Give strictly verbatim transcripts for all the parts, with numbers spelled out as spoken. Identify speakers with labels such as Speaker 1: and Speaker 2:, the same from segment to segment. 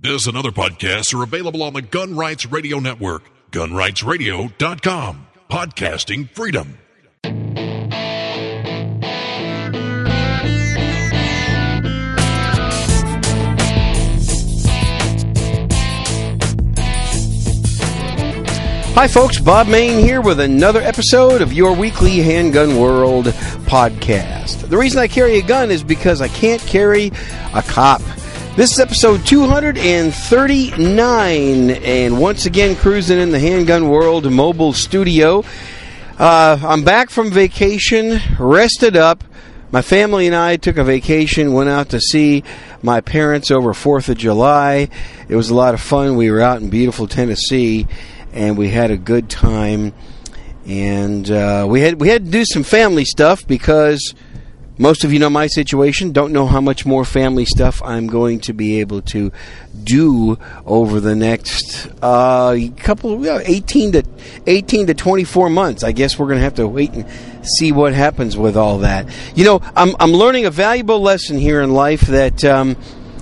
Speaker 1: This and other podcasts are available on the Gun Rights Radio Network, gun rights radio dot com. Podcasting freedom.
Speaker 2: Hi folks, Bob Mayne here with another episode of your weekly Handgun World podcast. The reason I carry a gun is because I can't carry a cop. This is episode two thirty-nine, and once again cruising in the Handgun World mobile studio. Uh, I'm back from vacation, rested up. My family and I took a vacation, went out to see my parents over fourth of July. It was a lot of fun. We were out in beautiful Tennessee, and we had a good time. And uh, we had we had to do some family stuff because most of you know my situation. Don't know how much more family stuff I'm going to be able to do over the next uh, couple, you know, eighteen to twenty-four months. I guess we're going to have to wait and see what happens with all that. You know, I'm I'm learning a valuable lesson here in life that um,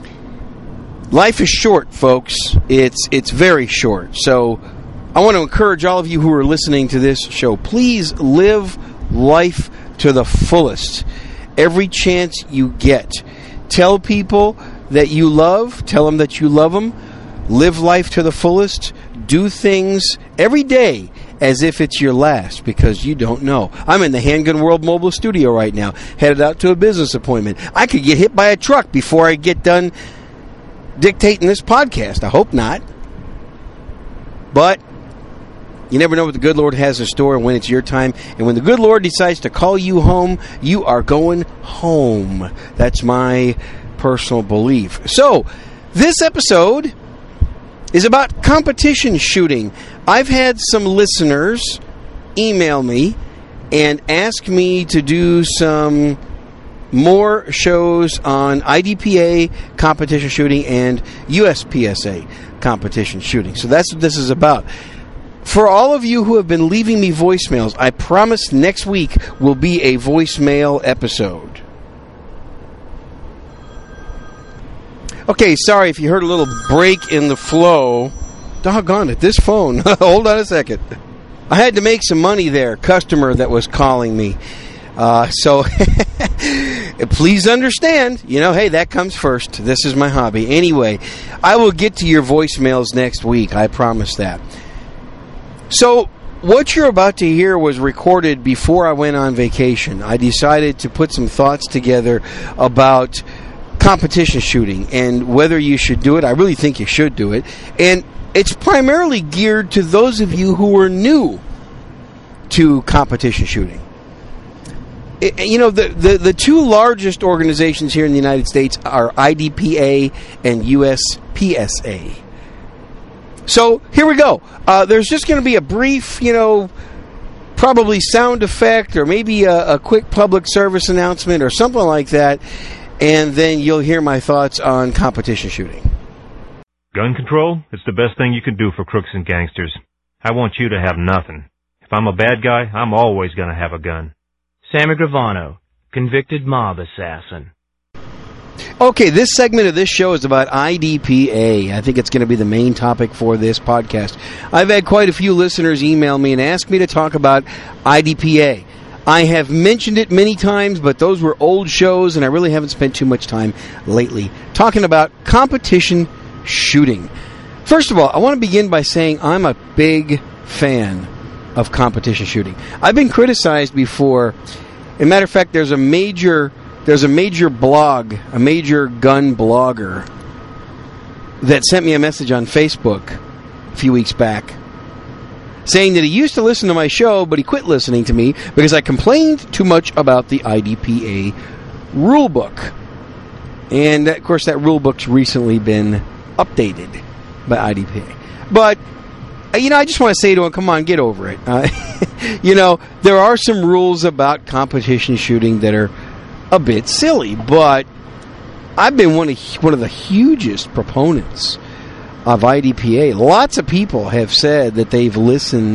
Speaker 2: life is short, folks. It's it's very short. So I want to encourage all of you who are listening to this show, please live life to the fullest. Every chance you get. Tell people that you love. Tell them that you love them. Live life to the fullest. Do things every day as if it's your last, because you don't know. I'm in the Handgun World mobile studio right now, headed out to a business appointment. I could get hit by a truck before I get done dictating this podcast. I hope not. But you never know what the good Lord has in store and when it's your time. And when the good Lord decides to call you home, you are going home. That's my personal belief. So, this episode is about competition shooting. I've had some listeners email me and ask me to do some more shows on I D P A competition shooting and U S P S A competition shooting. So that's what this is about. For all of you who have been leaving me voicemails, I promise next week will be a voicemail episode. Okay, sorry if you heard a little break in the flow. Doggone it, this phone. Hold on a second. I had to make some money there, customer that was calling me. Uh, so, please understand, you know, hey, that comes first. This is my hobby. Anyway, I will get to your voicemails next week. I promise that. So, what you're about to hear was recorded before I went on vacation. I decided to put some thoughts together about competition shooting and whether you should do it. I really think you should do it. And it's primarily geared to those of you who are new to competition shooting. It, you know, the, the, the two largest organizations here in the United States are I D P A and U S P S A. So, here we go. Uh, there's just going to be a brief, you know, probably sound effect or maybe a, a quick public service announcement or something like that, and then you'll hear my thoughts on competition shooting.
Speaker 3: Gun control? It's the best thing you can do for crooks and gangsters. I want you to have nothing. If I'm a bad guy, I'm always going to have a gun.
Speaker 4: Sammy Gravano, convicted mob assassin.
Speaker 2: Okay, this segment of this show is about I D P A. I think it's going to be the main topic for this podcast. I've had quite a few listeners email me and ask me to talk about I D P A. I have mentioned it many times, but those were old shows, and I really haven't spent too much time lately talking about competition shooting. First of all, I want to begin by saying I'm a big fan of competition shooting. I've been criticized before. As a matter of fact, there's a major... There's a major blog, a major gun blogger that sent me a message on Facebook a few weeks back saying that he used to listen to my show, but he quit listening to me because I complained too much about the I D P A rule book. And, of course, that rule book's recently been updated by I D P A. But, you know, I just want to say to him, come on, get over it. Uh, you know, there are some rules about competition shooting that are a bit silly, but I've been one of one of the hugest proponents of I D P A. Lots of people have said that they've listened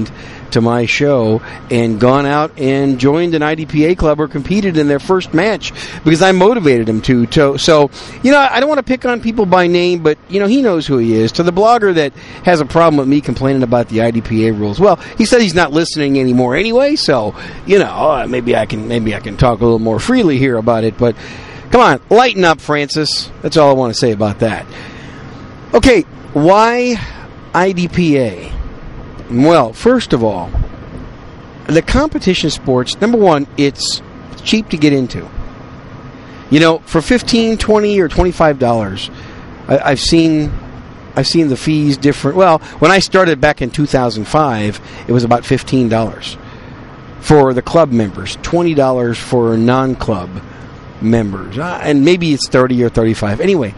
Speaker 2: to my show and gone out and joined an I D P A club or competed in their first match because I motivated him to. to so, you know, I don't want to pick on people by name, but, you know, he knows who he is. To the blogger that has a problem with me complaining about the I D P A rules, well, he said he's not listening anymore anyway, so, you know, maybe I can maybe I can talk a little more freely here about it, but come on, lighten up, Francis. That's all I want to say about that. Okay, why I D P A? Well, first of all, the competition sports, number one, it's cheap to get into. You know, for fifteen dollars, twenty dollars, or twenty-five dollars, I, I've seen I've seen the fees different. Well, when I started back in two thousand five, it was about fifteen dollars for the club members, twenty dollars for non-club members, uh, and maybe it's thirty dollars or thirty-five dollars. Anyway,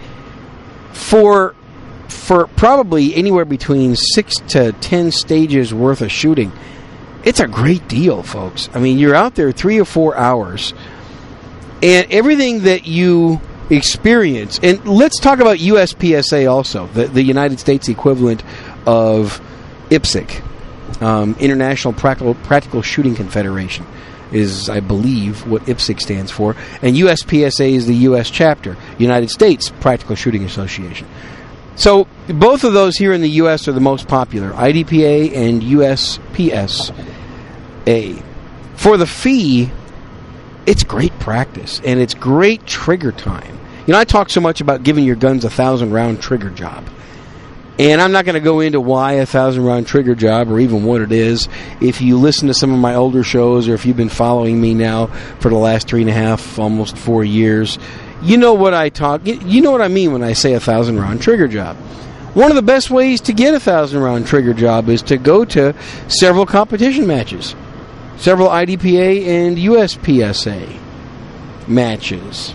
Speaker 2: for for probably anywhere between six to ten stages worth of shooting, it's a great deal, folks. I mean, you're out there three or four hours, and everything that you experience, and let's talk about U S P S A also, the, the United States equivalent of I P S C, um, International Practical, Practical Shooting Confederation, is, I believe, what I P S C stands for, and U S P S A is the U S chapter, United States Practical Shooting Association. So both of those here in the U S are the most popular, I D P A and U S P S A. For the fee, it's great practice, and it's great trigger time. You know, I talk so much about giving your guns a thousand-round trigger job. And I'm not going to go into why a thousand-round trigger job or even what it is. If you listen to some of my older shows or if you've been following me now for the last three and a half, almost four years, you know what I talk. You know what I mean when I say a thousand-round trigger job. One of the best ways to get a thousand-round trigger job is to go to several competition matches, several I D P A and U S P S A matches.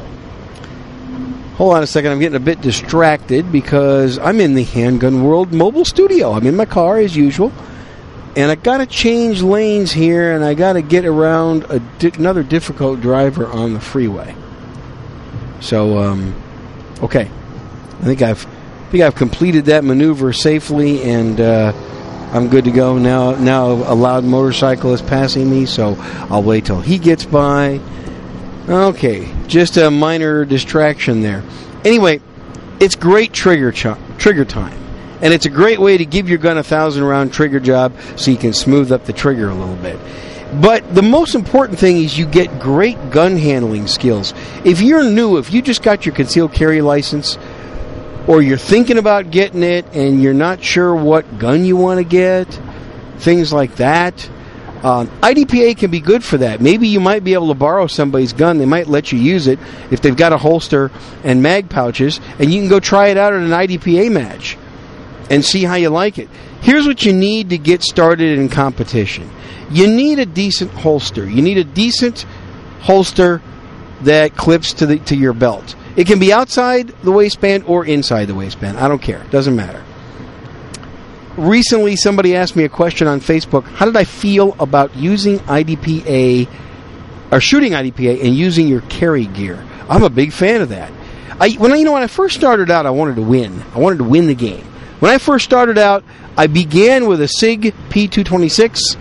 Speaker 2: Hold on a second, I'm getting a bit distracted because I'm in the Handgun World mobile studio. I'm in my car as usual, and I got to change lanes here, and I got to get around a di- another difficult driver on the freeway. So, um, okay, I think I've I think I've completed that maneuver safely, and uh, I'm good to go now. Now a loud motorcycle is passing me, so I'll wait till he gets by. Okay, just a minor distraction there. Anyway, it's great trigger ch- trigger time, and it's a great way to give your gun a thousand-round trigger job so you can smooth up the trigger a little bit. But the most important thing is you get great gun handling skills. If you're new, if you just got your concealed carry license, or you're thinking about getting it and you're not sure what gun you want to get, things like that, Um, I D P A can be good for that. Maybe you might be able to borrow somebody's gun. They might let you use it if they've got a holster and mag pouches, and you can go try it out at an I D P A match and see how you like it. Here's what you need to get started in competition. You need a decent holster. You need a decent holster that clips to the to your belt. It can be outside the waistband or inside the waistband. I don't care. It doesn't matter. Recently, somebody asked me a question on Facebook. How did I feel about using I D P A, or shooting I D P A, and using your carry gear? I'm a big fan of that. I, when I, you know, when I first started out, I wanted to win. I wanted to win the game. When I first started out, I began with a SIG P two twenty-six.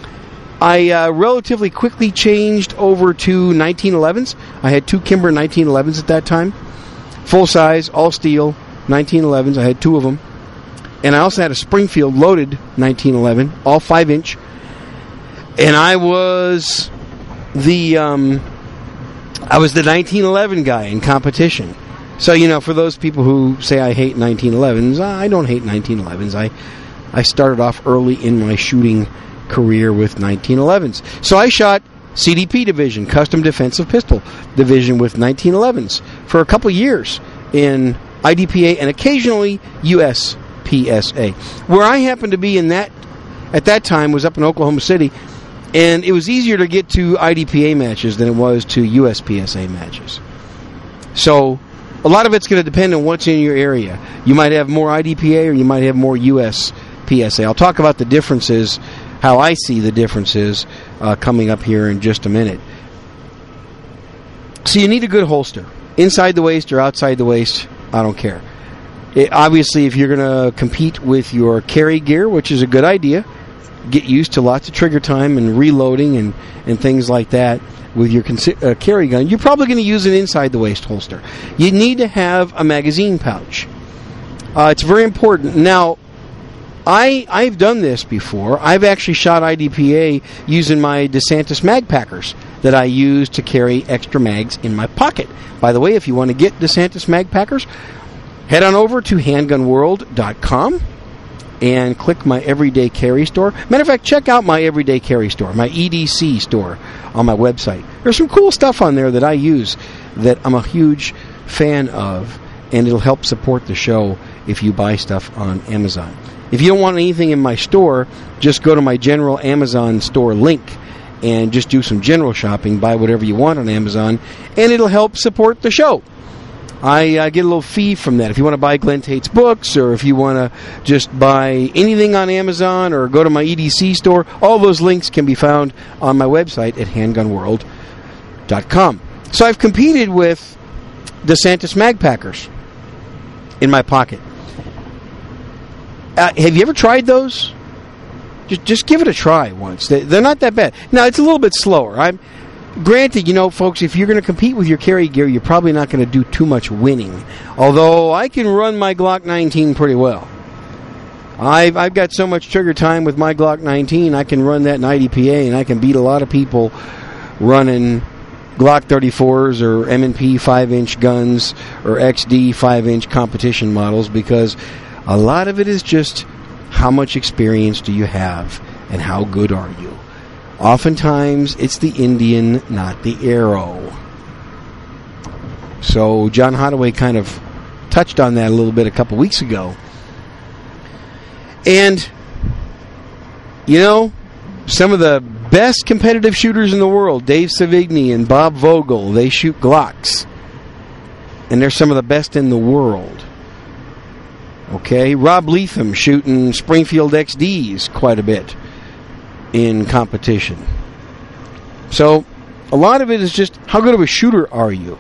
Speaker 2: I uh, relatively quickly changed over to nineteen elevens. I had two Kimber nineteen elevens at that time. Full size, all steel, nineteen elevens. I had two of them. And I also had a Springfield loaded nineteen eleven, all five inch. And I was the um, I was the nineteen eleven guy in competition. So, you know, for those people who say I hate nineteen elevens, I don't hate nineteen elevens. I I started off early in my shooting career with nineteen elevens. So I shot C D P division, Custom Defensive Pistol division, with nineteen elevens for a couple years in I D P A and occasionally U S P S A. Where I happened to be in that at that time was up in Oklahoma City, and it was easier to get to I D P A matches than it was to U S P S A matches. So a lot of it's going to depend on what's in your area. You might have more I D P A or you might have more U S P S A. I'll talk about the differences, how I see the differences uh, coming up here in just a minute. So you need a good holster. Inside the waist or outside the waist, I don't care. It, obviously, if you're going to compete with your carry gear, which is a good idea, get used to lots of trigger time and reloading and, and things like that with your consi- uh, carry gun, you're probably going to use an inside-the-waist holster. You need to have a magazine pouch. Uh, it's very important. Now, I, I've done this before. I've actually shot I D P A using my DeSantis mag packers that I use to carry extra mags in my pocket. By the way, if you want to get DeSantis mag packers, head on over to handgun world dot com and click my Everyday Carry store. Matter of fact, check out my Everyday Carry store, my E D C store on my website. There's some cool stuff on there that I use that I'm a huge fan of, and it'll help support the show if you buy stuff on Amazon. If you don't want anything in my store, just go to my general Amazon store link and just do some general shopping, buy whatever you want on Amazon, and it'll help support the show. I uh, get a little fee from that. If you want to buy Glenn Tate's books, or if you want to just buy anything on Amazon, or go to my E D C store, all those links can be found on my website at handgun world dot com. So I've competed with DeSantis mag packers in my pocket. Uh, have you ever tried those? Just just give it a try once. They, they're not that bad. Now, it's a little bit slower. I'm Granted, you know, folks, if you're going to compete with your carry gear, you're probably not going to do too much winning. Although, I can run my Glock nineteen pretty well. I've, I've got so much trigger time with my Glock nineteen, I can run that in I D P A, and I can beat a lot of people running Glock thirty-fours or M and P five-inch guns or X D five-inch competition models, because a lot of it is just how much experience do you have and how good are you. Oftentimes, it's the Indian, not the arrow. So, John Hottaway kind of touched on that a little bit a couple weeks ago. And, you know, some of the best competitive shooters in the world, Dave Savigny and Bob Vogel, they shoot Glocks. And they're some of the best in the world. Okay, Rob Leatham shooting Springfield X Ds quite a bit in competition. So, a lot of it is just, how good of a shooter are you?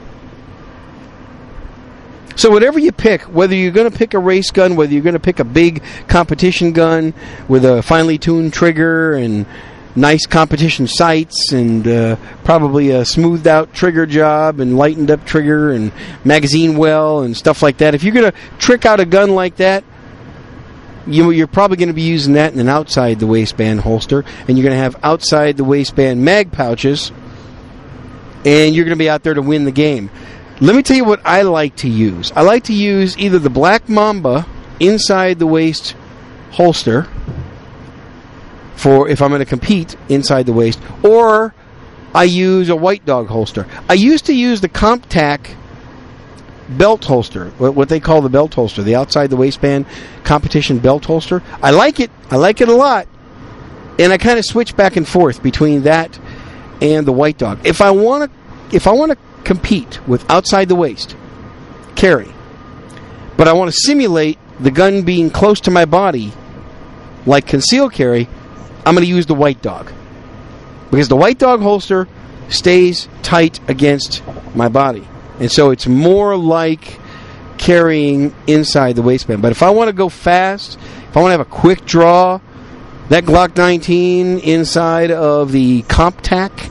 Speaker 2: So whatever you pick, whether you're going to pick a race gun, whether you're going to pick a big competition gun with a finely tuned trigger and nice competition sights and uh, probably a smoothed out trigger job and lightened up trigger and magazine well and stuff like that, if you're going to trick out a gun like that, you, you're probably going to be using that in an outside the waistband holster, and you're going to have outside the waistband mag pouches, and you're going to be out there to win the game. Let me tell you what I like to use. I like to use either the Black Mamba inside the waist holster for if I'm going to compete inside the waist, or I use a White Dog holster. I used to use the CompTac belt holster, what they call the belt holster, the outside the waistband competition belt holster. I like it. I like it a lot. And I kind of switch back and forth between that and the White Dog. If I want to if I want to compete with outside the waist carry, but I want to simulate the gun being close to my body like concealed carry, I'm going to use the White Dog, because the White Dog holster stays tight against my body, and so it's more like carrying inside the waistband. But if I want to go fast, if I want to have a quick draw, that Glock nineteen inside of the CompTac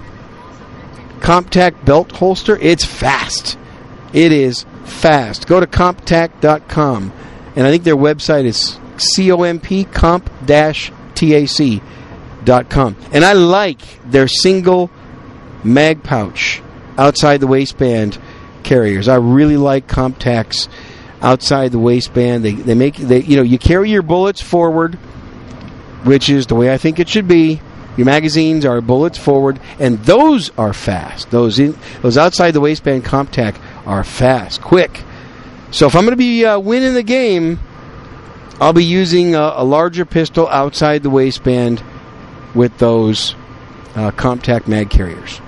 Speaker 2: CompTac belt holster, it's fast. It is fast. Go to comp tac dot com, and I think their website is C O M P, comp dash T A C dot com. And I like their single mag pouch outside the waistband carriers. I really like CompTac's outside the waistband. They they make they you know you carry your bullets forward, which is the way I think it should be. Your magazines are bullets forward, and those are fast. Those in, those outside the waistband CompTac are fast, quick. So if I'm going to be uh, winning the game, I'll be using a, a larger pistol outside the waistband with those uh, CompTac mag carriers.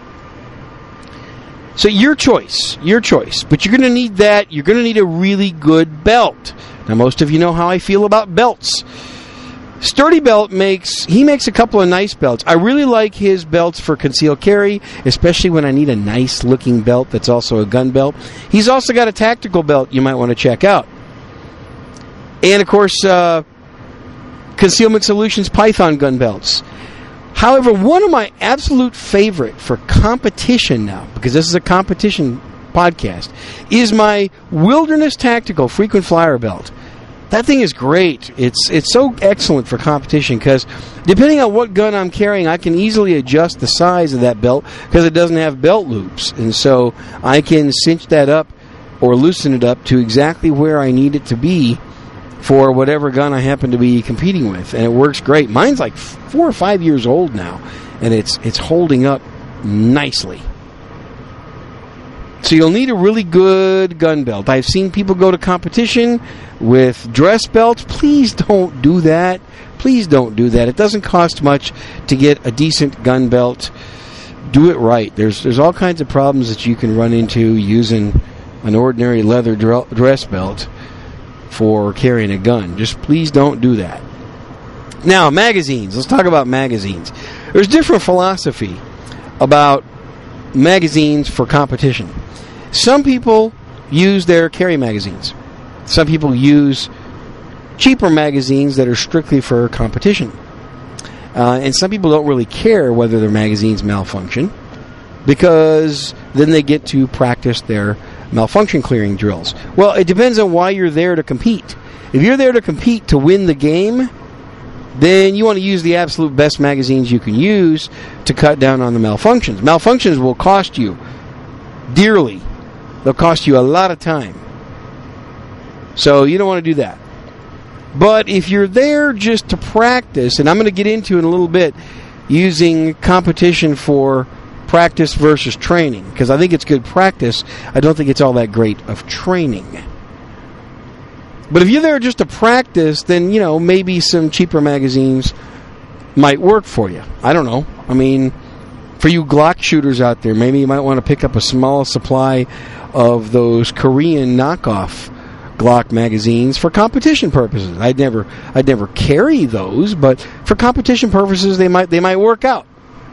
Speaker 2: So your choice, your choice. But you're going to need that. You're going to need a really good belt. Now, most of you know how I feel about belts. Sturdy Belt makes, he makes a couple of nice belts. I really like his belts for concealed carry, especially when I need a nice looking belt that's also a gun belt. He's also got a tactical belt you might want to check out. And of course, uh, Concealment Solutions Python gun belts. However, one of my absolute favorite for competition now, because this is a competition podcast, is my Wilderness Tactical Frequent Flyer belt. That thing is great. It's it's so excellent for competition because depending on what gun I'm carrying, I can easily adjust the size of that belt because it doesn't have belt loops. And so I can cinch that up or loosen it up to exactly where I need it to be for whatever gun I happen to be competing with. And it works great. Mine's like four or five years old now, and it's it's holding up nicely. So you'll need a really good gun belt. I've seen people go to competition with dress belts. Please don't do that. Please don't do that. It doesn't cost much to get a decent gun belt. Do it right. There's there's all kinds of problems that you can run into using an ordinary leather dress belt for carrying a gun. Just please don't do that. Now, magazines. Let's talk about magazines. There's different philosophy about magazines for competition. Some people use their carry magazines. Some people use cheaper magazines that are strictly for competition. Uh, and some people don't really care whether their magazines malfunction because then they get to practice their malfunction clearing drills. Well, it depends on why you're there to compete. If you're there to compete to win the game, then you want to use the absolute best magazines you can use to cut down on the malfunctions. Malfunctions will cost you dearly. They'll cost you a lot of time. So you don't want to do that. But if you're there just to practice, and I'm going to get into in a little bit using competition for practice versus training, because I think it's good practice. I don't think it's all that great of training. But if you're there just to practice, then, you know, maybe some cheaper magazines might work for you. I don't know. I mean, for you Glock shooters out there, maybe you might want to pick up a small supply of those Korean knockoff Glock magazines for competition purposes. I'd never I'd never carry those, but for competition purposes they might they might work out.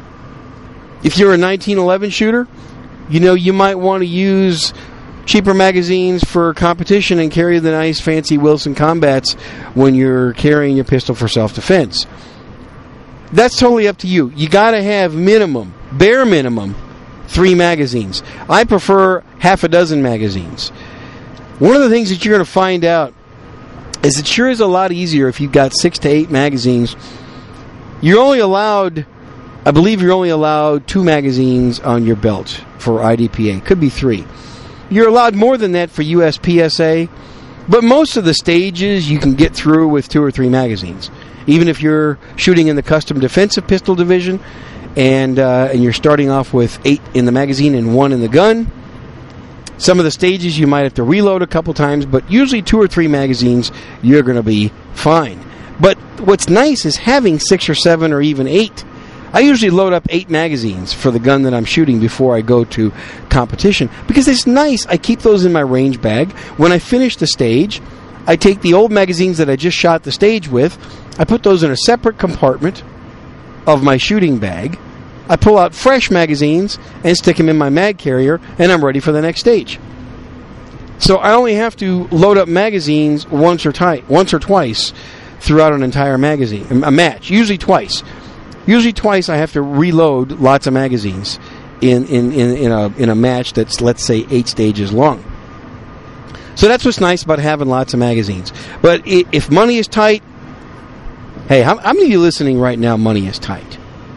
Speaker 2: If you're a nineteen eleven shooter, you know, you might want to use cheaper magazines for competition and carry the nice fancy Wilson Combats when you're carrying your pistol for self-defense. That's totally up to you. You got to have minimum, bare minimum, three magazines. I prefer half a dozen magazines. One of the things that you're going to find out is it sure is a lot easier if you've got six to eight magazines. You're only allowed, I believe you're only allowed two magazines on your belt for I D P A. Could be three. You're allowed more than that for U S P S A, but most of the stages you can get through with two or three magazines. Even if you're shooting in the custom defensive pistol division and uh, and you're starting off with eight in the magazine and one in the gun, some of the stages you might have to reload a couple times, but usually two or three magazines, you're going to be fine. But what's nice is having six or seven or even eight. I usually load up eight magazines for the gun that I'm shooting before I go to competition because it's nice. I keep those in my range bag. When I finish the stage, I take the old magazines that I just shot the stage with, I put those in a separate compartment of my shooting bag. I pull out fresh magazines and stick them in my mag carrier, and I'm ready for the next stage. So I only have to load up magazines once or, ti- once or twice throughout an entire magazine, a match, usually twice. Usually twice I have to reload lots of magazines in, in, in, in, a, in a match that's, let's say, eight stages long. So that's what's nice about having lots of magazines. But if money is tight, hey, how, how many of you listening right now, money is tight?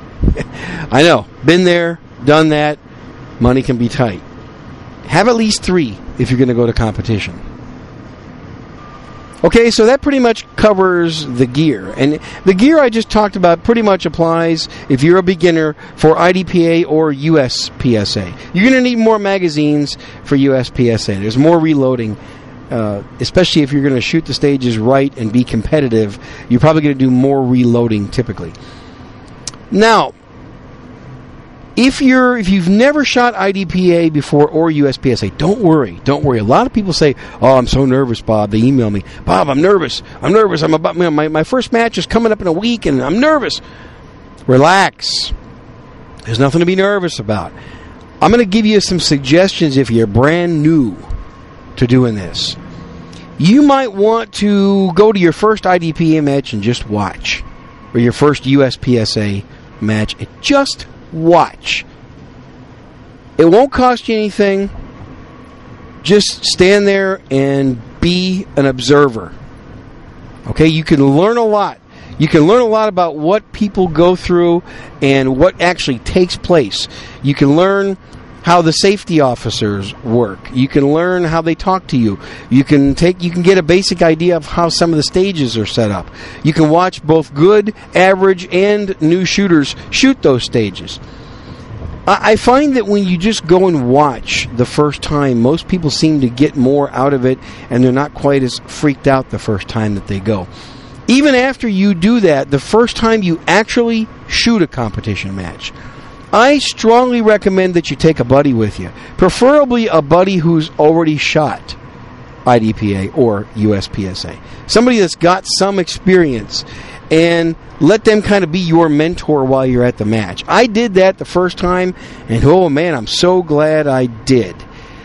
Speaker 2: I know. Been there, done that. Money can be tight. Have at least three if you're going to go to competition. Okay, so that pretty much covers the gear. And the gear I just talked about pretty much applies if you're a beginner for I D P A or U S P S A. You're going to need more magazines for U S P S A. There's more reloading, uh, especially if you're going to shoot the stages right and be competitive. You're probably going to do more reloading typically. Now, if you're if you've never shot I D P A before or U S P S A, don't worry, don't worry. A lot of people say, "Oh, I'm so nervous, Bob." They email me, "Bob, I'm nervous. I'm nervous. I'm about my my first match is coming up in a week, and I'm nervous." Relax. There's nothing to be nervous about. I'm going to give you some suggestions if you're brand new to doing this. you might want to go to your first I D P A match and just watch. Or your first U S P S A match and just watch. It won't cost you anything. Just stand there and be an observer. Okay, you can learn a lot. You can learn a lot about what people go through and what actually takes place. You can learn how the safety officers work. You can learn how they talk to you. You can take you can get a basic idea of how some of the stages are set up. You can watch both good, average, and new shooters shoot those stages. I find that when you just go and watch the first time, most people seem to get more out of it, and they're not quite as freaked out the first time that they go. Even after you do that, the first time you actually shoot a competition match, I strongly recommend that you take a buddy with you, preferably a buddy who's already shot I D P A or U S P S A. Somebody that's got some experience, and let them kind of be your mentor while you're at the match. I did that the first time, and oh man, I'm so glad I did.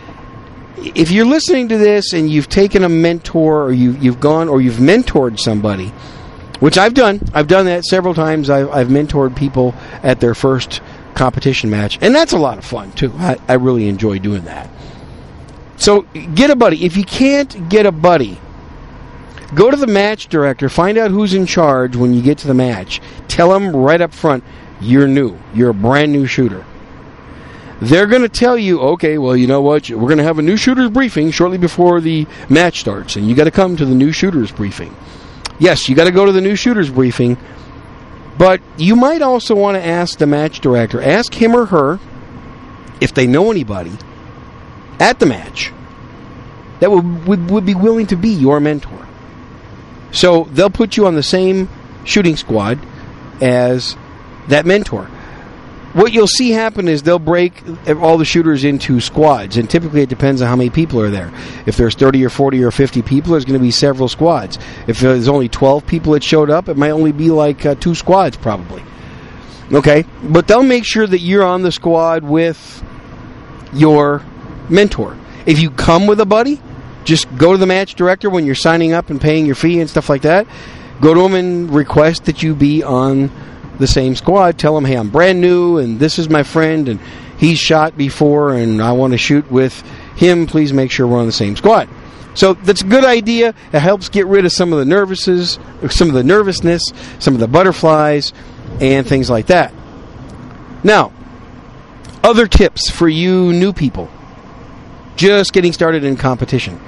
Speaker 2: If you're listening to this and you've taken a mentor, or you, you've gone, or you've mentored somebody, which I've done, I've done that several times. I've, I've mentored people at their first competition match, and that's a lot of fun too. I, I really enjoy doing that. So get a buddy. If you can't get a buddy, go to the match director, find out who's in charge when you get to the match. Tell them right up front, you're new. You're a brand new shooter. They're going to tell you, okay, well, you know what? We're going to have a new shooters briefing shortly before the match starts, and you got to come to the new shooters briefing. Yes, you got to go to the new shooters briefing, but you might also want to ask the match director, ask him or her, if they know anybody at the match that would, would, would be willing to be your mentor. So they'll put you on the same shooting squad as that mentor. What you'll see happen is they'll break all the shooters into squads, and typically it depends on how many people are there. If there's thirty or forty or fifty people, there's going to be several squads. If there's only twelve people that showed up, it might only be like uh, two squads probably. Okay? But they'll make sure that you're on the squad with your mentor. If you come with a buddy, just go to the match director when you're signing up and paying your fee and stuff like that. Go to them and request that you be on the same squad. Tell them, hey, I'm brand new, and this is my friend, and he's shot before, and I want to shoot with him. Please make sure we're on the same squad. So that's a good idea. It helps get rid of some of the nervousness, some of the nervousness, some of the butterflies, and things like that. Now, other tips for you new people just getting started in competition.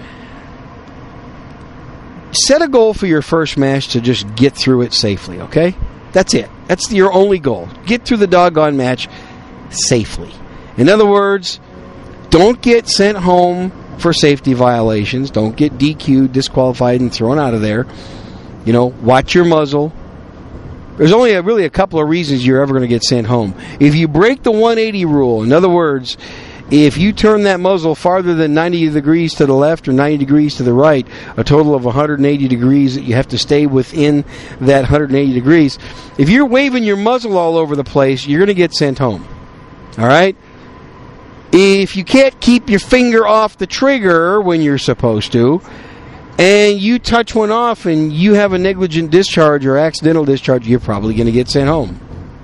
Speaker 2: Set a goal for your first match to just get through it safely, okay? That's it. That's your only goal. Get through the doggone match safely. In other words, don't get sent home for safety violations. Don't get D Q'd, disqualified, and thrown out of there. You know, watch your muzzle. There's only a, really a couple of reasons you're ever going to get sent home. If you break the one eighty rule, in other words, if you turn that muzzle farther than ninety degrees to the left or ninety degrees to the right, a total of one hundred eighty degrees, that you have to stay within that one hundred eighty degrees. If you're waving your muzzle all over the place, you're going to get sent home. All right? If you can't keep your finger off the trigger when you're supposed to, and you touch one off and you have a negligent discharge or accidental discharge, you're probably going to get sent home.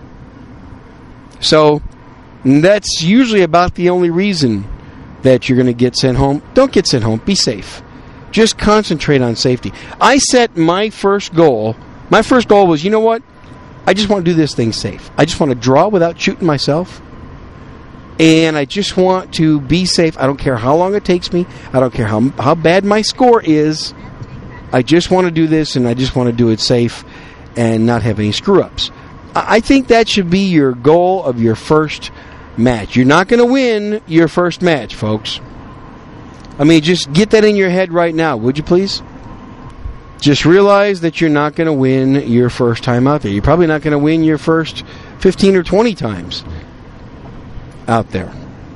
Speaker 2: So that's usually about the only reason that you're going to get sent home. Don't get sent home. Be safe. Just concentrate on safety. I set my first goal. My first goal was, you know what? I just want to do this thing safe. I just want to draw without shooting myself. And I just want to be safe. I don't care how long it takes me. I don't care how how bad my score is. I just want to do this, and I just want to do it safe and not have any screw-ups. I think that should be your goal of your first match. You're not going to win your first match, folks. I mean, just get that in your head right now, would you please? Just realize that you're not going to win your first time out there. You're probably not going to win your first fifteen or twenty times out there.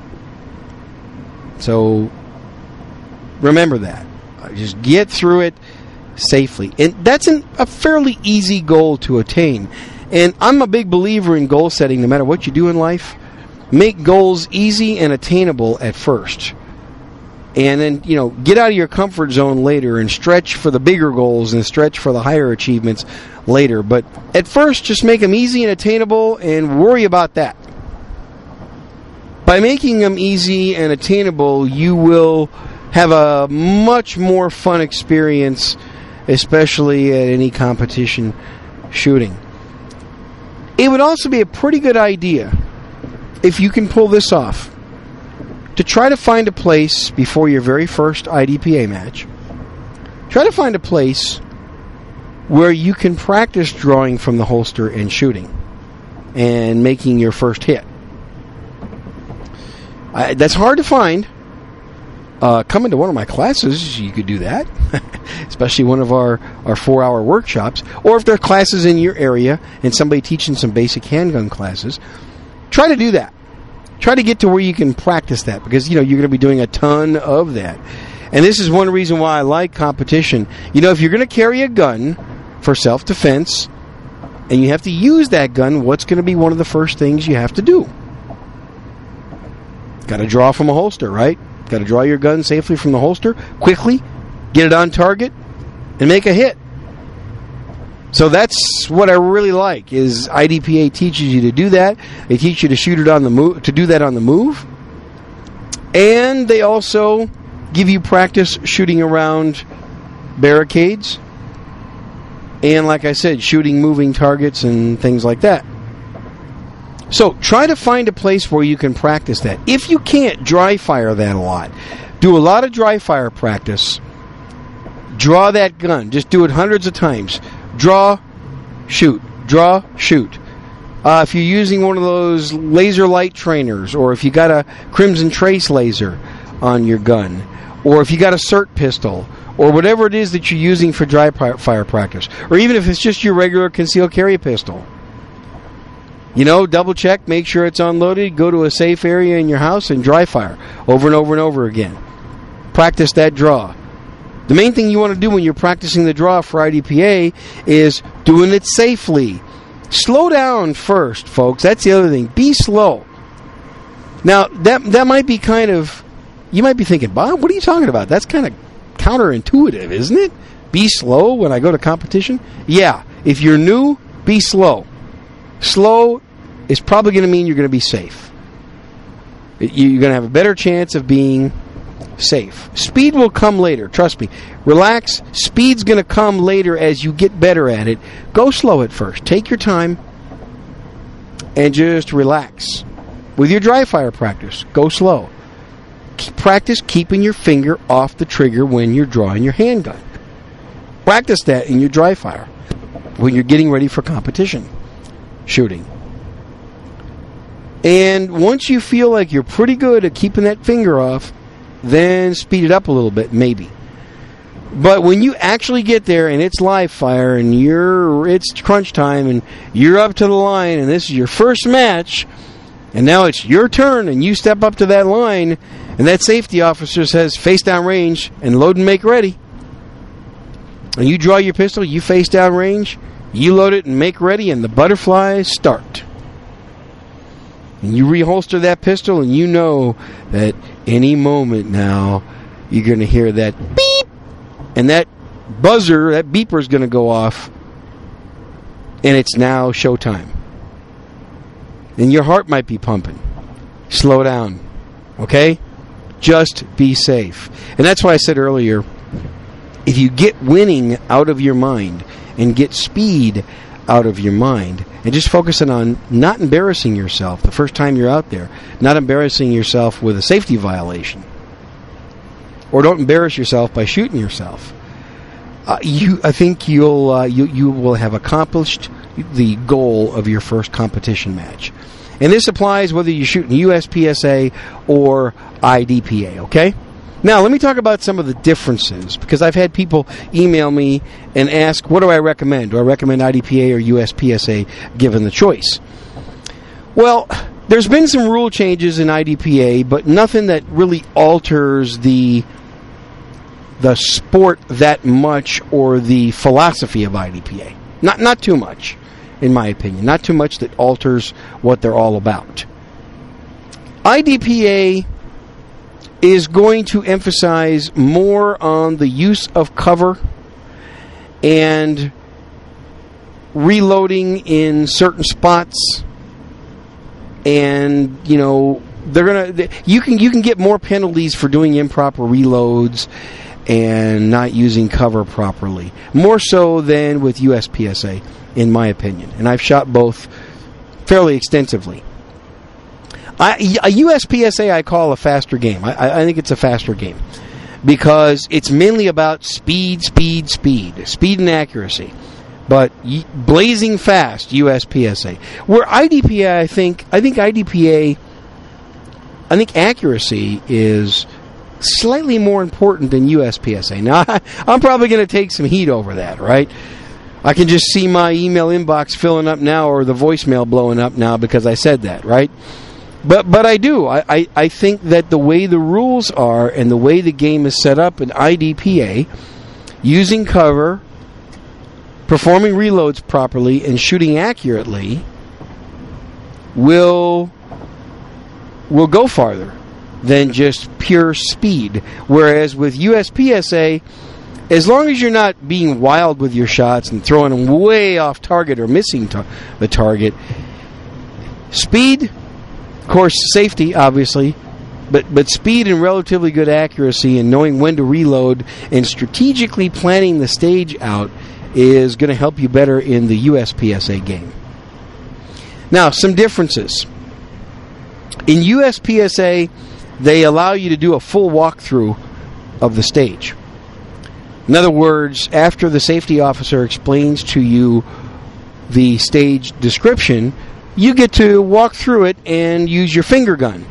Speaker 2: So remember that. Just get through it safely. And that's an, a fairly easy goal to attain. And I'm a big believer in goal setting. No matter what you do in life, make goals easy and attainable at first. and then, you know, get out of your comfort zone later and stretch for the bigger goals and stretch for the higher achievements later. But at first, just make them easy and attainable and worry about that. By making them easy and attainable, you will have a much more fun experience, especially at any competition shooting. It would also be a pretty good idea, if you can pull this off, to try to find a place before your very first I D P A match. Try to find a place where you can practice drawing from the holster and shooting and making your first hit. Uh, that's hard to find. Uh, come into one of my classes, you could do that, especially one of our, our four-hour workshops. Or if there are classes in your area and somebody teaching some basic handgun classes, try to do that. Try to get to where you can practice that, because, you know, you're going to be doing a ton of that. And this is one reason why I like competition. You know, if you're going to carry a gun for self-defense and you have to use that gun, what's going to be one of the first things you have to do? Got to draw from a holster, right? Got to draw your gun safely from the holster, quickly, get it on target, and make a hit. So that's what I really like, is I D P A teaches you to do that. They teach you to shoot it on the move, to do that on the move. And they also give you practice shooting around barricades. And like I said, shooting moving targets and things like that. So try to find a place where you can practice that. If you can't, dry fire that a lot. Do a lot of dry fire practice. Draw that gun. Just do it hundreds of times. Draw, shoot. Draw, shoot. Uh, if you're using one of those laser light trainers, or if you got a Crimson Trace laser on your gun, or if you got a C E R T pistol, or whatever it is that you're using for dry fire practice, or even if it's just your regular concealed carry pistol. You know, double check, make sure it's unloaded, go to a safe area in your house and dry fire over and over and over again. Practice that draw. The main thing you want to do when you're practicing the draw for I D P A is doing it safely. Slow down first, folks. That's the other thing. Be slow. Now, that that might be kind of, you might be thinking, Bob, what are you talking about? That's kind of counterintuitive, isn't it? Be slow when I go to competition? Yeah, if you're new, be slow. Slow is probably going to mean you're going to be safe. You're going to have a better chance of being safe. Speed will come later. Trust me. Relax. Speed's going to come later as you get better at it. Go slow at first. Take your time and just relax. With your dry fire practice, go slow. Keep, practice keeping your finger off the trigger when you're drawing your handgun. Practice that in your dry fire when you're getting ready for competition shooting. And once you feel like you're pretty good at keeping that finger off, then speed it up a little bit, maybe. But when you actually get there and it's live fire and you're it's crunch time and you're up to the line and this is your first match and now it's your turn and you step up to that line and that safety officer says face down range and load and make ready. And you draw your pistol, you face down range, you load it and make ready, and the butterflies start. And you reholster that pistol, and you know that any moment now you're going to hear that beep, and that buzzer, that beeper is going to go off, and it's now showtime. And your heart might be pumping. Slow down, okay? Just be safe. And that's why I said earlier, if you get winning out of your mind and get speed out of your mind and just focusing on not embarrassing yourself the first time you're out there, not embarrassing yourself with a safety violation, or don't embarrass yourself by shooting yourself, uh, you I think you'll uh, you you will have accomplished the goal of your first competition match. And this applies whether you're shooting U S P S A or I D P A, okay? Now, let me talk about some of the differences, because I've had people email me and ask, what do I recommend? Do I recommend I D P A or U S P S A, given the choice? Well, there's been some rule changes in I D P A, but nothing that really alters the the sport that much or the philosophy of I D P A. Not, not too much, in my opinion. Not too much that alters what they're all about. I D P A is going to emphasize more on the use of cover and reloading in certain spots. And, you know, they're gonna you can you can get more penalties for doing improper reloads and not using cover properly, more so than with U S P S A, in my opinion. And I've shot both fairly extensively. I, a U S P S A I call a faster game. I, I think it's a faster game because it's mainly about speed, speed, speed, speed and accuracy. But blazing fast, U S P S A. Where I D P A, I think, I think I D P A, I think accuracy is slightly more important than U S P S A. Now, I'm probably going to take some heat over that, right? I can just see my email inbox filling up now or the voicemail blowing up now because I said that, right? But but I do. I, I, I think that the way the rules are and the way the game is set up in I D P A, using cover, performing reloads properly, and shooting accurately will will go farther than just pure speed. Whereas with U S P S A, as long as you're not being wild with your shots and throwing them way off target or missing tar- the target, speed, of course, safety, obviously, but but speed and relatively good accuracy and knowing when to reload and strategically planning the stage out is going to help you better in the U S P S A game. Now, some differences. In U S P S A, they allow you to do a full walkthrough of the stage. In other words, after the safety officer explains to you the stage description, you get to walk through it and use your finger gun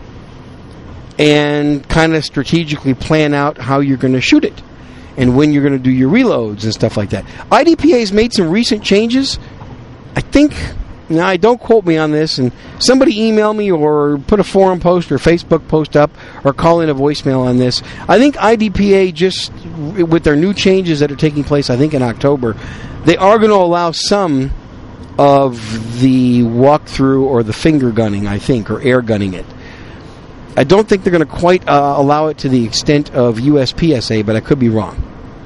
Speaker 2: and kind of strategically plan out how you're going to shoot it and when you're going to do your reloads and stuff like that. I D P A's made some recent changes. I think, now I don't quote me on this, and somebody email me or put a forum post or Facebook post up or call in a voicemail on this. I think I D P A, just with their new changes that are taking place, I think in October, they are going to allow some of the walkthrough or the finger gunning, I think, or air gunning it. I don't think they're going to quite uh, allow it to the extent of U S P S A, but I could be wrong.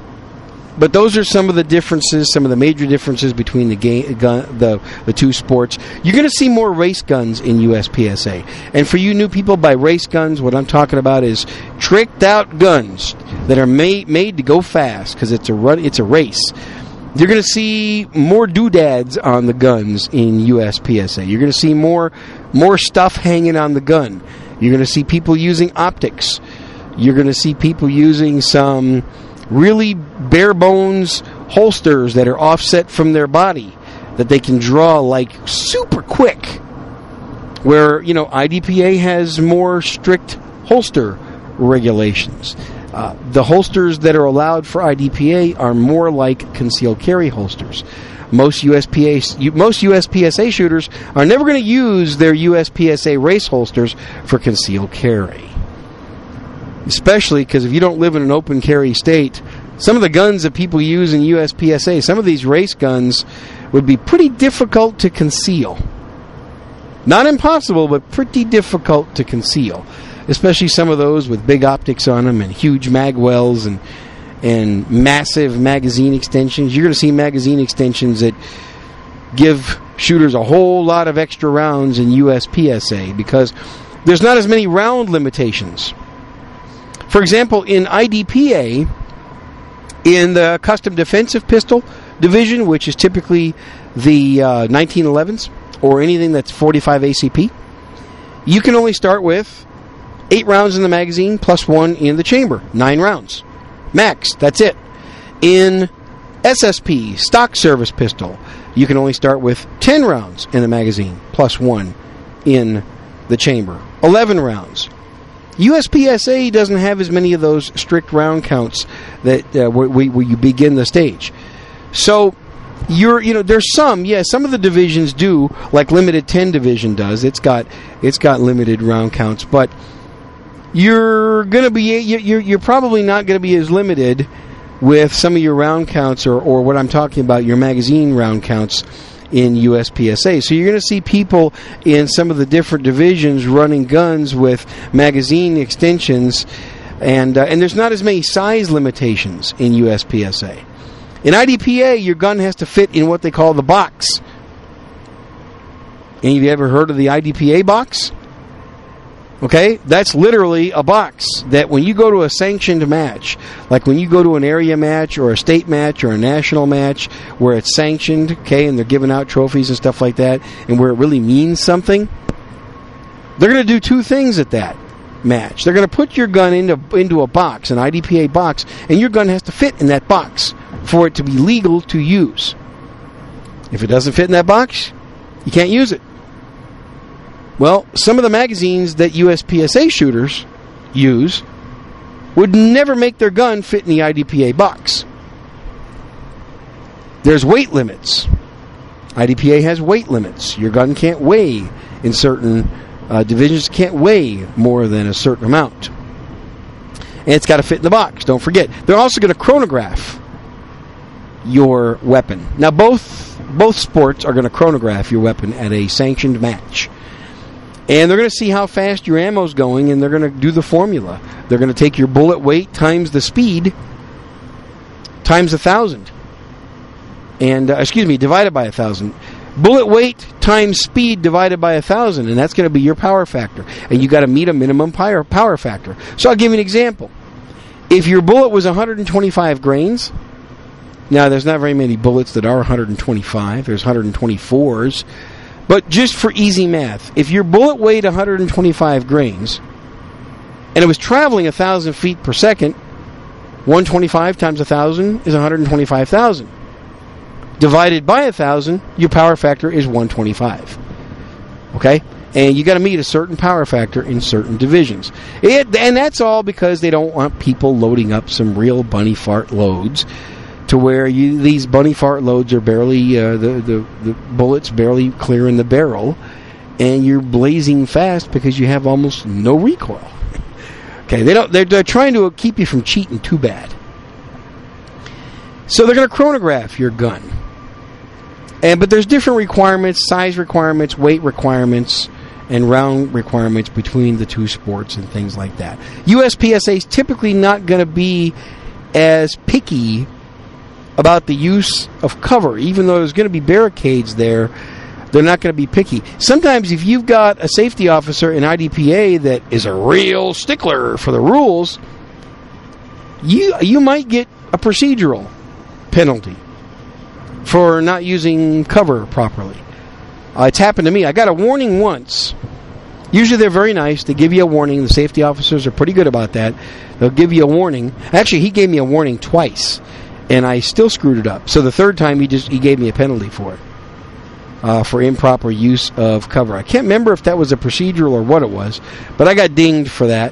Speaker 2: But those are some of the differences, some of the major differences between the game, gun, the the two sports. You're going to see more race guns in U S P S A. And for you new people, by race guns, what I'm talking about is tricked out guns that are made made to go fast because it's a run, it's a race. You're going to see more doodads on the guns in U S P S A. You're going to see more more stuff hanging on the gun. You're going to see people using optics. You're going to see people using some really bare bones holsters that are offset from their body that they can draw like super quick. Where, you know, I D P A has more strict holster regulations. Uh, the holsters that are allowed for I D P A are more like concealed carry holsters. Most U S P A most U S P S A shooters are never going to use their U S P S A race holsters for concealed carry. Especially because if you don't live in an open carry state, some of the guns that people use in U S P S A, some of these race guns would be pretty difficult to conceal. Not impossible, but pretty difficult to conceal. Especially some of those with big optics on them and huge mag wells and and massive magazine extensions. You're going to see magazine extensions that give shooters a whole lot of extra rounds in U S P S A because there's not as many round limitations. For example, in I D P A, in the custom defensive pistol division, which is typically the uh, nineteen elevens or anything that's forty-five A C P, you can only start with eight rounds in the magazine plus one in the chamber. Nine rounds. Max. That's it. In S S P, stock service pistol, you can only start with ten rounds in the magazine plus one in the chamber. eleven rounds. U S P S A doesn't have as many of those strict round counts that uh, where, where you begin the stage. So you're, you know, there's some, yeah, some of the divisions do, like Limited ten Division does. It's got it's got limited round counts, but you're gonna be you're you're probably not gonna be as limited with some of your round counts or or what I'm talking about, your magazine round counts in U S P S A. So you're going to see people in some of the different divisions running guns with magazine extensions And, uh, and there's not as many size limitations in U S P S A. In I D P A, your gun has to fit in what they call the box. Any of you ever heard of the I D P A box? Okay, that's literally a box that when you go to a sanctioned match, like when you go to an area match or a state match or a national match where it's sanctioned, okay, and they're giving out trophies and stuff like that, and where it really means something, they're going to do two things at that match. They're going to put your gun into into a box, an I D P A box, and your gun has to fit in that box for it to be legal to use. If it doesn't fit in that box, you can't use it. Well, some of the magazines that U S P S A shooters use would never make their gun fit in the I D P A box. There's weight limits. I D P A has weight limits. Your gun can't weigh in certain uh, divisions, can't weigh more than a certain amount. And it's got to fit in the box, don't forget. They're also going to chronograph your weapon. Now, both both sports are going to chronograph your weapon at a sanctioned match. And they're going to see how fast your ammo's going, and they're going to do the formula. They're going to take your bullet weight times the speed times a thousand. And, uh, excuse me, divided by a thousand. Bullet weight times speed divided by a thousand, and that's going to be your power factor. And you got to meet a minimum power power factor. So I'll give you an example. If your bullet was one hundred twenty-five grains, now there's not very many bullets that are one hundred twenty-five. There's one hundred twenty-fours. But just for easy math, if your bullet weighed one hundred twenty-five grains and it was traveling one thousand feet per second, one hundred twenty-five times one thousand is one hundred twenty-five thousand. Divided by one thousand, your power factor is one hundred twenty-five. Okay? And you got to meet a certain power factor in certain divisions. It, and that's all because they don't want people loading up some real bunny fart loads to where you these bunny fart loads are barely, uh, the, the, the bullets barely clearing the barrel, and you're blazing fast because you have almost no recoil. Okay, they don't, they're, they're trying to keep you from cheating too bad. So they're going to chronograph your gun. And but there's different requirements, size requirements, weight requirements, and round requirements between the two sports and things like that. U S P S A is typically not going to be as picky about the use of cover. Even though there's going to be barricades there, they're not going to be picky. Sometimes if you've got a safety officer in I D P A that is a real stickler for the rules, you you might get a procedural penalty for not using cover properly. Uh, it's happened to me. I got a warning once. Usually they're very nice. They give you a warning. The safety officers are pretty good about that. They'll give you a warning. Actually, he gave me a warning twice, and I still screwed it up. So the third time, he just he gave me a penalty for it, uh, for improper use of cover. I can't remember if that was a procedural or what it was, but I got dinged for that.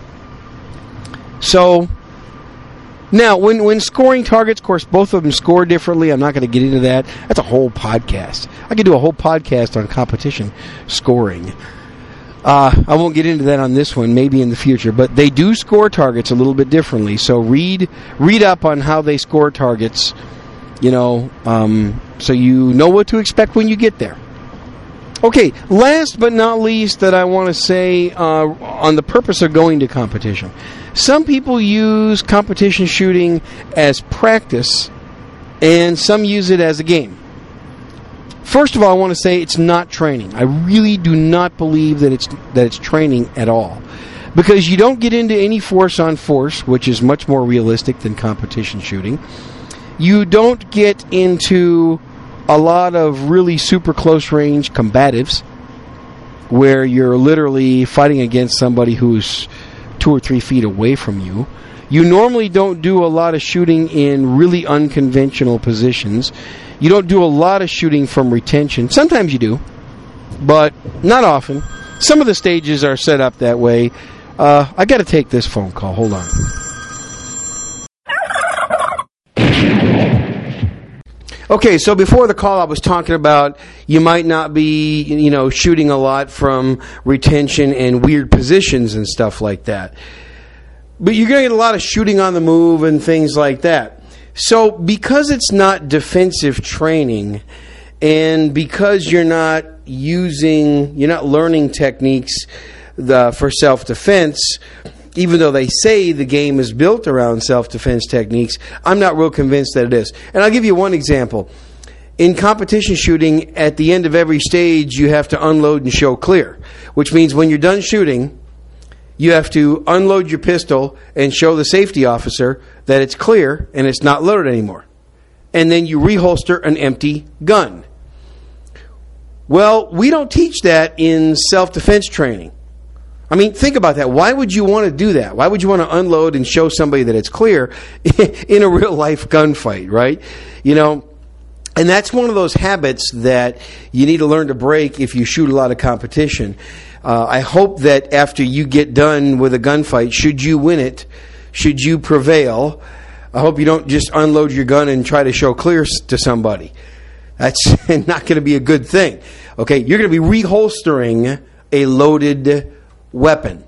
Speaker 2: So now, when, when scoring targets, of course, both of them score differently. I'm not going to get into that. That's a whole podcast. I could do a whole podcast on competition scoring. Uh, I won't get into that on this one, maybe in the future. But they do score targets a little bit differently. So read read up on how they score targets, you know, um, so you know what to expect when you get there. Okay, last but not least that I want to say uh, on the purpose of going to competition. Some people use competition shooting as practice, and some use it as a game. First of all, I want to say it's not training. I really do not believe that it's that it's training at all, because you don't get into any force on force, which is much more realistic than competition shooting. You don't get into a lot of really super close range combatives where you're literally fighting against somebody who's two or three feet away from you. You normally don't do a lot of shooting in really unconventional positions. You don't do a lot of shooting from retention. Sometimes you do, but not often. Some of the stages are set up that way. Uh, I got to take this phone call. Hold on. Okay, so before the call I was talking about you might not be, you know, shooting a lot from retention and weird positions and stuff like that. But you're going to get a lot of shooting on the move and things like that. So because it's not defensive training, and because you're not using, you're not learning techniques the, for self-defense, even though they say the game is built around self-defense techniques, I'm not real convinced that it is. And I'll give you one example. In competition shooting, at the end of every stage, you have to unload and show clear, which means when you're done shooting, you have to unload your pistol and show the safety officer that it's clear and it's not loaded anymore. And then you reholster an empty gun. Well, we don't teach that in self-defense training. I mean, think about that. Why would you want to do that? Why would you want to unload and show somebody that it's clear in a real-life gunfight, right? You know, and that's one of those habits that you need to learn to break if you shoot a lot of competition. Uh, I hope that after you get done with a gunfight, should you win it, should you prevail, I hope you don't just unload your gun and try to show clear to somebody. That's not going to be a good thing. Okay, you're going to be reholstering a loaded weapon.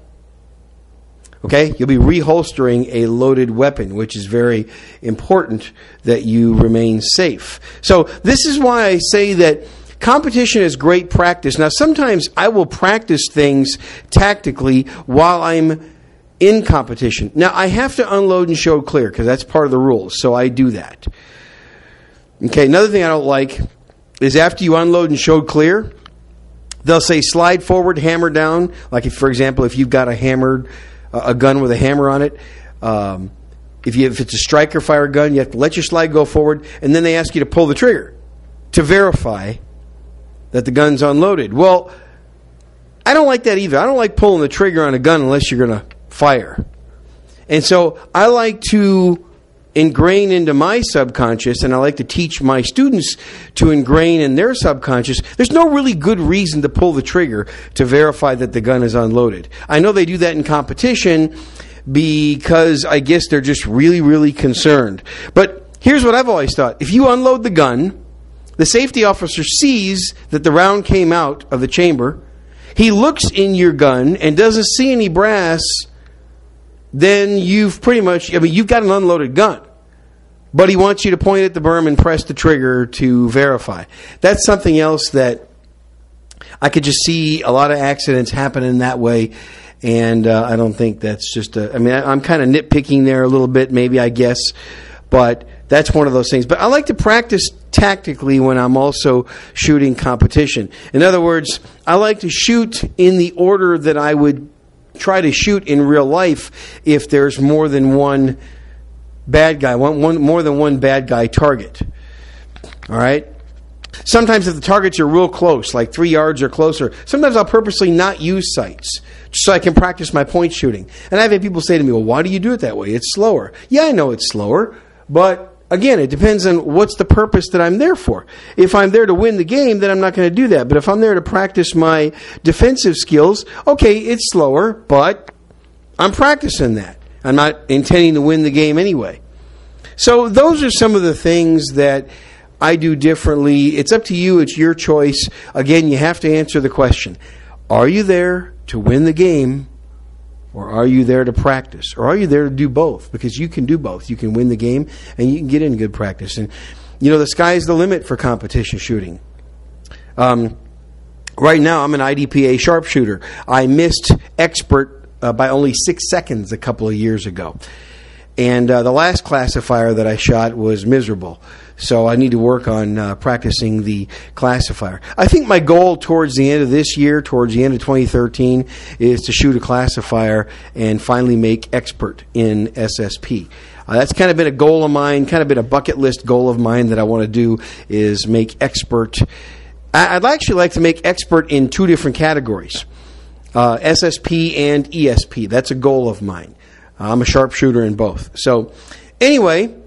Speaker 2: Okay, you'll be reholstering a loaded weapon, which is very important that you remain safe. So this is why I say that competition is great practice. Now, sometimes I will practice things tactically while I'm in competition. Now, I have to unload and show clear because that's part of the rules, so I do that. Okay, another thing I don't like is after you unload and show clear, they'll say slide forward, hammer down. Like, if, for example, if you've got a hammered, uh, a gun with a hammer on it, um, if you if it's a striker fire gun, you have to let your slide go forward, and then they ask you to pull the trigger to verify that the gun's unloaded. Well, I don't like that either. I don't like pulling the trigger on a gun unless you're going to fire. And so I like to ingrain into my subconscious, and I like to teach my students to ingrain in their subconscious, there's no really good reason to pull the trigger to verify that the gun is unloaded. I know they do that in competition because I guess they're just really, really concerned. But here's what I've always thought. If you unload the gun, the safety officer sees that the round came out of the chamber, he looks in your gun and doesn't see any brass, then you've pretty much, I mean, you've got an unloaded gun. But he wants you to point at the berm and press the trigger to verify. That's something else that I could just see a lot of accidents happening that way. And uh, I don't think that's just a, I mean, I, I'm kind of nitpicking there a little bit, maybe, I guess. But that's one of those things. But I like to practice tactically when I'm also shooting competition. In other words, I like to shoot in the order that I would try to shoot in real life if there's more than one bad guy, one, one more than one bad guy target. All right? Sometimes if the targets are real close, like three yards or closer, sometimes I'll purposely not use sights just so I can practice my point shooting. And I've had people say to me, well, why do you do it that way? It's slower. Yeah, I know it's slower, but again, it depends on what's the purpose that I'm there for. If I'm there to win the game, then I'm not going to do that. But if I'm there to practice my defensive skills, okay, it's slower, but I'm practicing that. I'm not intending to win the game anyway. So those are some of the things that I do differently. It's up to you. It's your choice. Again, you have to answer the question. Are you there to win the game, or are you there to practice? Or are you there to do both? Because you can do both. You can win the game and you can get in good practice. And, you know, the sky's the limit for competition shooting. Um, right now, I'm an I D P A sharpshooter. I missed expert uh, by only six seconds a couple of years ago. And uh, the last classifier that I shot was miserable. So I need to work on uh, practicing the classifier. I think my goal towards the end of this year, towards the end of twenty thirteen, is to shoot a classifier and finally make expert in S S P. Uh, that's kind of been a goal of mine, kind of been a bucket list goal of mine that I want to do, is make expert. I- I'd actually like to make expert in two different categories, uh, S S P and E S P. That's a goal of mine. Uh, I'm a sharpshooter in both. So anyway,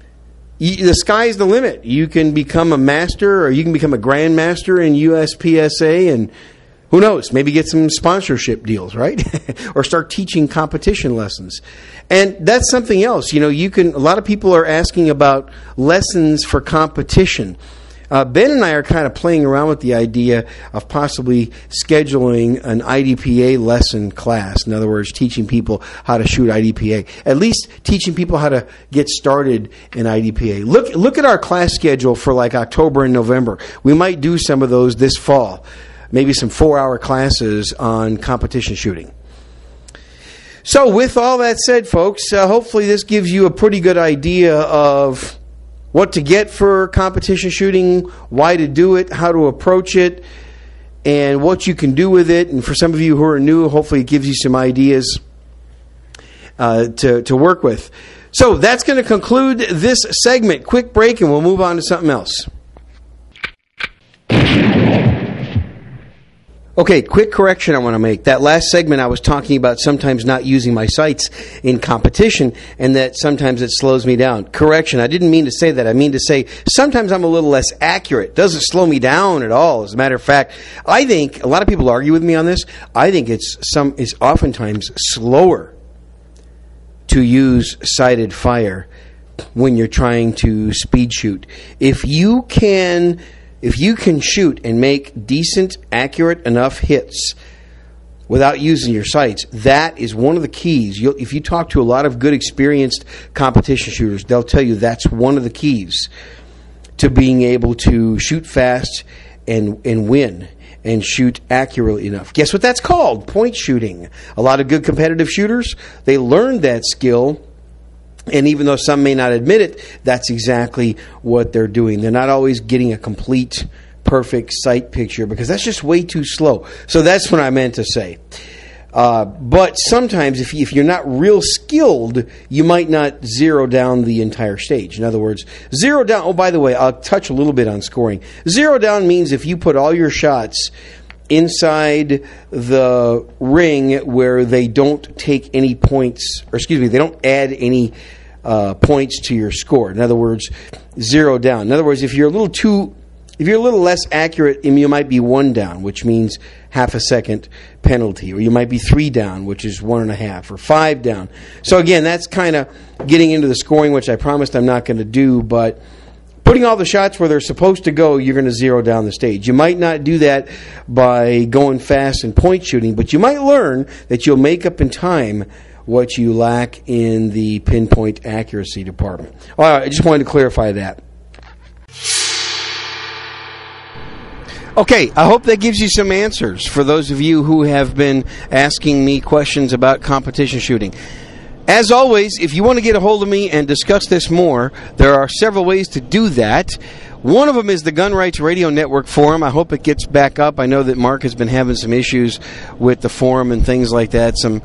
Speaker 2: the sky's the limit. You can become a master, or you can become a grandmaster in U S P S A, and who knows, maybe get some sponsorship deals, right? Or start teaching competition lessons. And that's something else. You know, you can, a lot of people are asking about lessons for competition. Uh, Ben and I are kind of playing around with the idea of possibly scheduling an I D P A lesson class. In other words, teaching people how to shoot I D P A. At least teaching people how to get started in I D P A. Look, look at our class schedule for like October and November. We might do some of those this fall. Maybe some four-hour classes on competition shooting. So with all that said, folks, uh, hopefully this gives you a pretty good idea of what to get for competition shooting, why to do it, how to approach it, and what you can do with it. And for some of you who are new, hopefully it gives you some ideas uh, to, to work with. So that's going to conclude this segment. Quick break, and we'll move on to something else. Okay, quick correction I want to make. That last segment I was talking about sometimes not using my sights in competition and that sometimes it slows me down. Correction, I didn't mean to say that. I mean to say sometimes I'm a little less accurate. It doesn't slow me down at all. As a matter of fact, I think, a lot of people argue with me on this, I think it's some it's oftentimes slower to use sighted fire when you're trying to speed shoot. If you can... If you can shoot and make decent, accurate enough hits without using your sights, that is one of the keys. You'll, if you talk to a lot of good, experienced competition shooters, they'll tell you that's one of the keys to being able to shoot fast and, and win and shoot accurately enough. Guess what that's called? Point shooting. A lot of good competitive shooters, they learned that skill. And even though some may not admit it, that's exactly what they're doing. They're not always getting a complete, perfect sight picture because that's just way too slow. So that's what I meant to say. Uh, but sometimes if, you, if you're not real skilled, you might not zero down the entire stage. In other words, zero down, oh, by the way, I'll touch a little bit on scoring. Zero down means if you put all your shots inside the ring where they don't take any points, or excuse me, they don't add any uh, points to your score. In other words, zero down. In other words, if you're a little too, if you're a little less accurate, you might be one down, which means half a second penalty, or you might be three down, which is one and a half, or five down. So again, that's kind of getting into the scoring, which I promised I'm not going to do, but putting all the shots where they're supposed to go, you're going to zero down the stage. You might not do that by going fast and point shooting, but you might learn that you'll make up in time what you lack in the pinpoint accuracy department. All right, I just wanted to clarify that. Okay, I hope that gives you some answers for those of you who have been asking me questions about competition shooting. As always, if you want to get a hold of me and discuss this more, there are several ways to do that. One of them is the Gun Rights Radio Network forum. I hope it gets back up. I know that Mark has been having some issues with the forum and things like that. Some,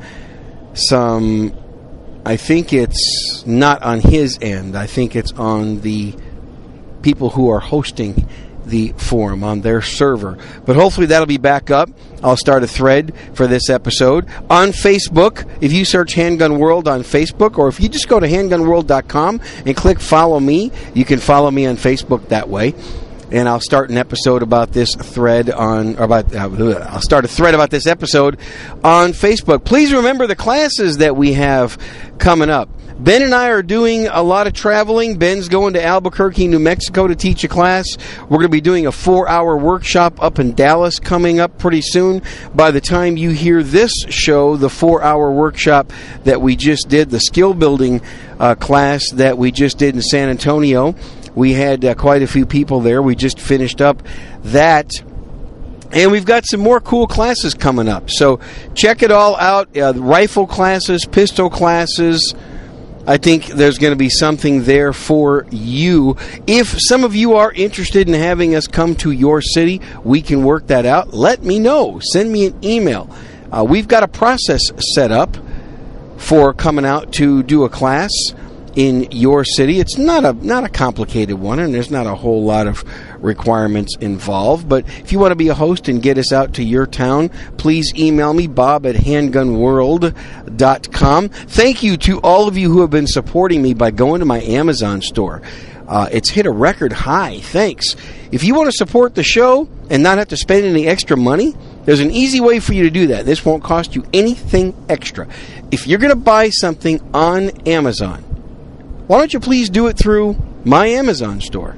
Speaker 2: some, I think it's not on his end. I think it's on the people who are hosting the forum on their server. But hopefully that'll be back up. I'll start a thread for this episode. On Facebook, if you search Handgun World on Facebook, or if you just go to handgun world dot com and click follow me, you can follow me on Facebook that way. And I'll start an episode about this thread on, or about, uh, I'll start a thread about this episode on Facebook. Please remember the classes that we have coming up. Ben and I are doing a lot of traveling. Ben's going to Albuquerque, New Mexico to teach a class. We're going to be doing a four-hour workshop up in Dallas coming up pretty soon. By the time you hear this show, the four-hour workshop that we just did, the skill building uh, class that we just did in San Antonio, we had uh, quite a few people there. We just finished up that. And we've got some more cool classes coming up. So check it all out. Uh, rifle classes, pistol classes. I think there's going to be something there for you. If some of you are interested in having us come to your city, we can work that out. Let me know. Send me an email. Uh, we've got a process set up for coming out to do a class in your city. It's not a not a complicated one, and there's not a whole lot of requirements involved. But if you want to be a host and get us out to your town, please email me, bob at handgun world dot com. Thank you to all of you who have been supporting me by going to my Amazon store. Uh, it's hit a record high. Thanks. If you want to support the show and not have to spend any extra money, there's an easy way for you to do that. This won't cost you anything extra. If you're going to buy something on Amazon, why don't you please do it through my Amazon store?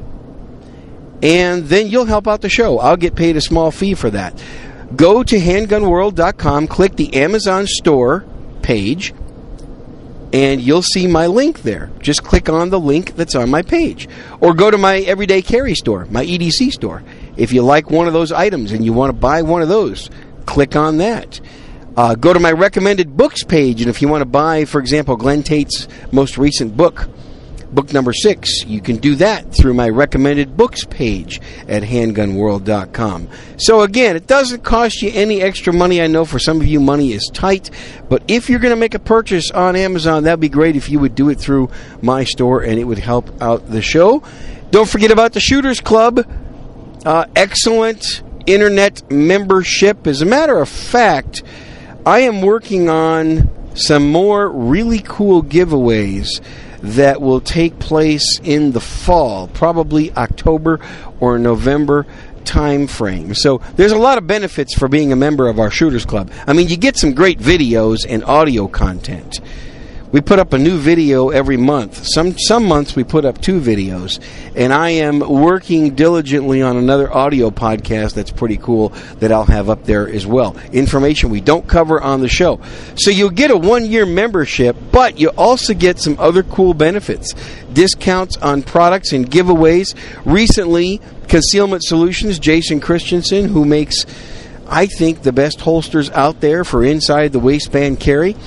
Speaker 2: And then you'll help out the show. I'll get paid a small fee for that. Go to handgun world dot com, click the Amazon store page, and you'll see my link there. Just click on the link that's on my page. Or go to my Everyday Carry store, my E D C store. If you like one of those items and you want to buy one of those, click on that. Uh, go to my recommended books page, and if you want to buy, for example, Glenn Tate's most recent book, book number six, you can do that through my recommended books page at handgun world dot com. So again, it doesn't cost you any extra money. I know for some of you money is tight, but if you're going to make a purchase on Amazon, that'd be great if you would do it through my store, and it would help out the show. Don't forget about the Shooters Club. Uh, excellent internet membership. As a matter of fact, I am working on some more really cool giveaways that will take place in the fall, probably October or November time frame. So there's a lot of benefits for being a member of our Shooters Club. I mean, you get some great videos and audio content. We put up a new video every month. Some some months we put up two videos. And I am working diligently on another audio podcast that's pretty cool that I'll have up there as well. Information we don't cover on the show. So you'll get a one-year membership, but you also get some other cool benefits. Discounts on products and giveaways. Recently, Concealment Solutions, Jason Christensen, who makes, I think, the best holsters out there for inside the waistband carry.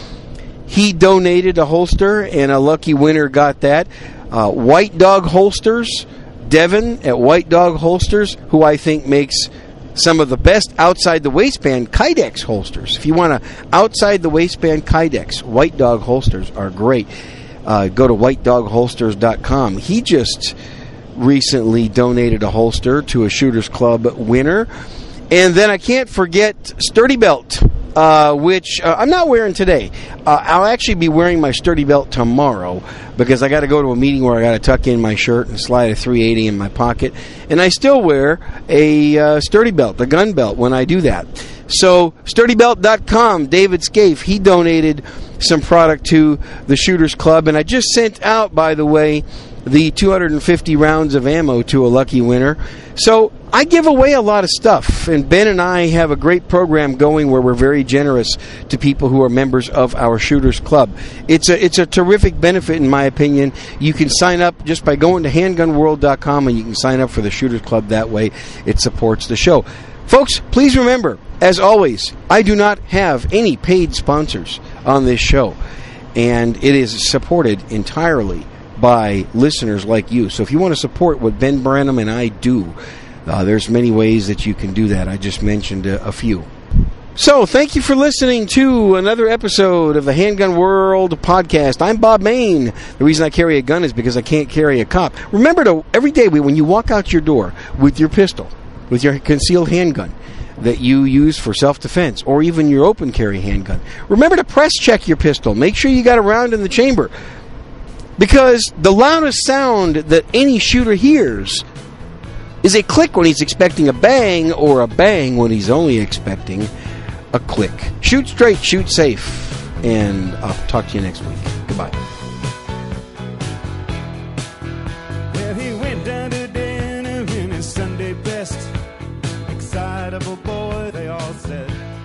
Speaker 2: He donated a holster, and a lucky winner got that. Uh, White Dog Holsters, Devin at White Dog Holsters, who I think makes some of the best outside the waistband Kydex holsters. If you want to outside the waistband Kydex, White Dog Holsters are great. Uh, go to white dog holsters dot com. He just recently donated a holster to a Shooters Club winner. And then I can't forget Sturdy Belt. Uh, which uh, I'm not wearing today. Uh, I'll actually be wearing my Sturdy Belt tomorrow because I got to go to a meeting where I got to tuck in my shirt and slide a three eighty in my pocket. And I still wear a uh, Sturdy Belt, a gun belt, when I do that. So sturdy belt dot com, David Scaife, he donated some product to the Shooters Club. And I just sent out, by the way, the two hundred fifty rounds of ammo to a lucky winner. So I give away a lot of stuff, and Ben and I have a great program going where we're very generous to people who are members of our Shooters Club. It's a it's a terrific benefit, in my opinion. You can sign up just by going to handgun world dot com, and you can sign up for the Shooters Club that way. It supports the show. Folks, please remember, as always, I do not have any paid sponsors on this show, and it is supported entirely by listeners like you. So if you want to support what Ben Branham and I do, uh, there's many ways that you can do that. I just mentioned a, a few. So thank you for listening to another episode of the Handgun World podcast. I'm Bob Main. The reason I carry a gun is because I can't carry a cop. Remember to, every day when you walk out your door with your pistol, with your concealed handgun that you use for self-defense, or even your open carry handgun, remember to press check your pistol. Make sure you got a round in the chamber. Because the loudest sound that any shooter hears is a click when he's expecting a bang, or a bang when he's only expecting a click. Shoot straight, shoot safe, and I'll talk to you next week. Goodbye.
Speaker 5: Well, he went down to dinner in his Sunday best. Excitable boy, they all said.